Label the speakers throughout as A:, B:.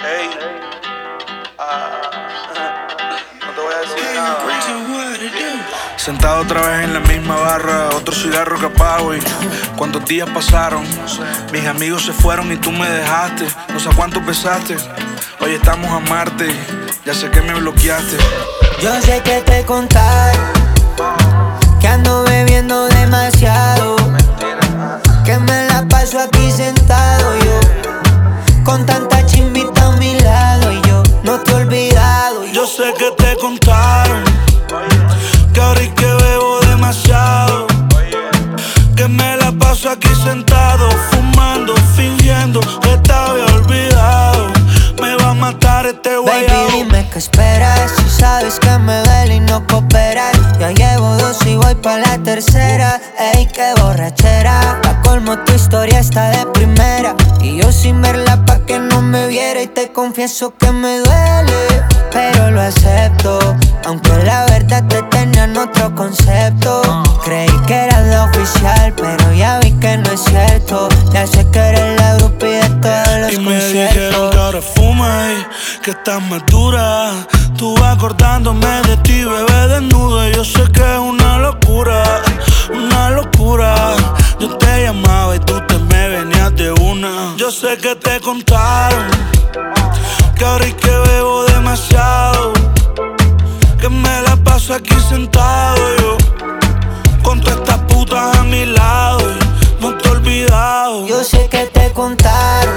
A: Ey, no te voy a decir nada. Sentado otra vez en la misma barra, otro cigarro que apago y ¿cuántos días pasaron? Mis amigos se fueron y tú me dejaste. No sé cuánto pesaste. Hoy estamos a Marte, ya sé que me bloqueaste.
B: Yo sé que te contaron que ando bebiendo demasiado, que me la paso aquí sentado yo, con tanta chimbita a mi lado y yo no te he olvidado.
A: Yo sé que te contaron que ahora y que bebo demasiado, que me la paso aquí sentado, fumando, fingiendo que te había olvidado. Me va a matar este guayabo.
B: Baby, dime qué esperas, si sabes que me duele y no cooperas. Ya llevo dos y voy pa' la tercera. Ey, qué borrachera, pa' colmo tu historia está de primera, y yo sin verla pa' que no me viera. Y te confieso que me duele, pero lo acepto, aunque la verdad te tenía en otro concepto. Creí que eras la oficial, pero ya vi que no es cierto. Ya sé que eres la groupie de todos los
A: y me
B: conciertos.
A: dijeron que ahora fumas y que estás más dura. Tú acordándome de ti, bebé, desnudo. Y yo sé que es una locura, una locura. Yo te llamaba y tú te me venías de una. Yo sé que te contaron que ahora y que bebo demasiado, que me la paso aquí sentado yo, con todas estas putas a mi lado y no te he olvidado.
B: Yo sé que te contaron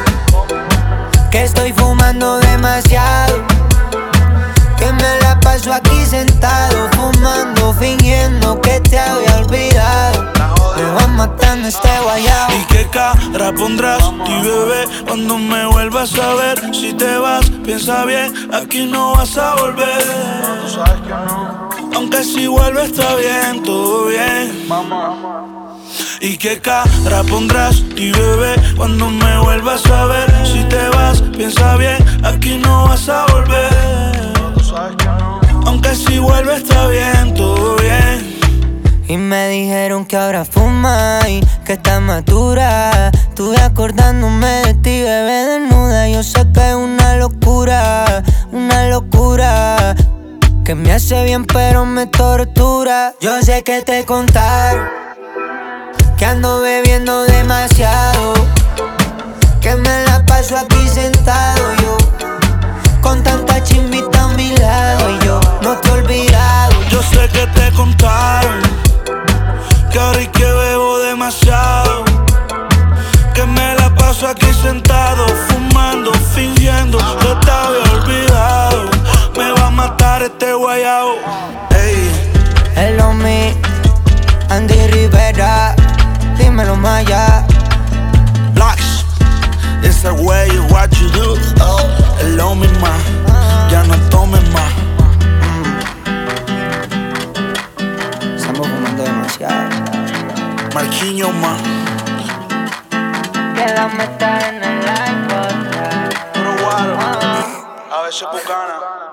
B: que estoy fumando demasiado, que me la paso aquí sentado, fumando, fingiendo que te había olvidado. Me va matando este guayabo.
A: ¿Y qué cara pondrás, ti bebé, cuando me vuelvas a ver? Si te vas, piensa bien, aquí no vas a volver. Tú sabes que no. Aunque si vuelves está bien, todo bien. ¿Y qué cara pondrás, ti bebé, cuando me vuelvas a ver? Si te vas, piensa bien, aquí no vas a volver. Tú sabes que no. Aunque si vuelves está bien, todo bien.
B: Y me dijeron que ahora fuma y que está madura. Estuve acordándome de ti, bebé, desnuda. Yo sé que es una locura, que me hace bien pero me tortura. Yo sé que te contaron que ando bebiendo demasiado, que me la paso aquí sentado yo, con tanta chimbita a mi lado y yo no te he olvidado.
A: Yo sé que te contaron que ahora y que bebo demasiado, que me la paso aquí sentado, fumando, fingiendo que te había olvidado. Me va a matar este guayabo. Ey.
B: Hello me, Andy Rivera, dímelo Maya.
A: Locks, it's the way what you do. Hello mi ma, ya no tomes más.
B: Estamos fumando demasiado.
A: Marquinhos más.
B: Que la meta en el iPod.
A: Puro guaro, a veces bucana.